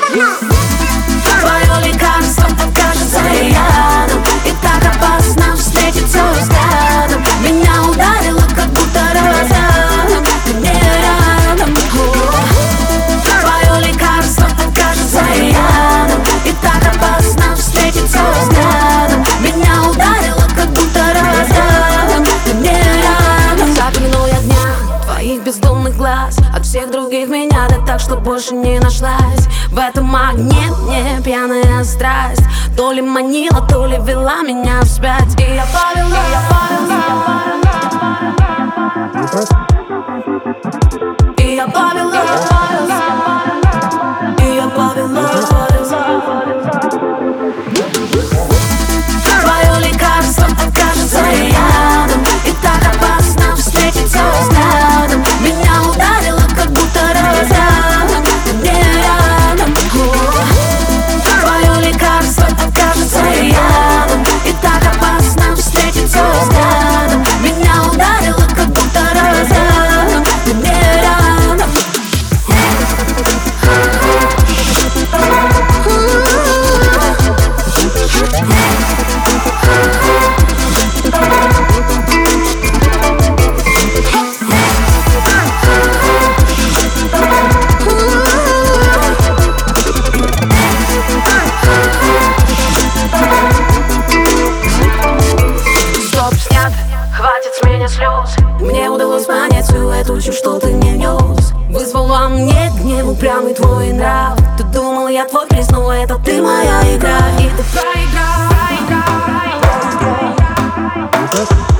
Твое лекарство окажется ядом, и так опасно встретиться взглядом. Меня ударило, как будто разрядом, ты не рядом. Твое лекарство окажется ядом, и так опасно встретиться взглядом. Меня ударило, как будто разрядом, ты не рядом. Запомяну я дня твоих бездумных глаз, от всех других меня да так, что больше не нашлась. В этом огне мне пьяная страсть то ли манила, то ли вела меня вспять. И я повела, и я повела, и я повела. Твое лекарство окажется ядом, и так опасно встретиться взглядом. Меня ударило, как будто разрядом, ты не рядом. Твое лекарство окажется ядом, и так опасно встретиться взглядом. Меня ударило, как будто разрядом, ты не рядом. Хватит с меня слез. Мне удалось понять всю эту чушь, что ты мне нес. Вызвал во мне гнев, упрямый твой нрав. Ты думал, я твой приз, но это ты моя игра. И ты проиграл.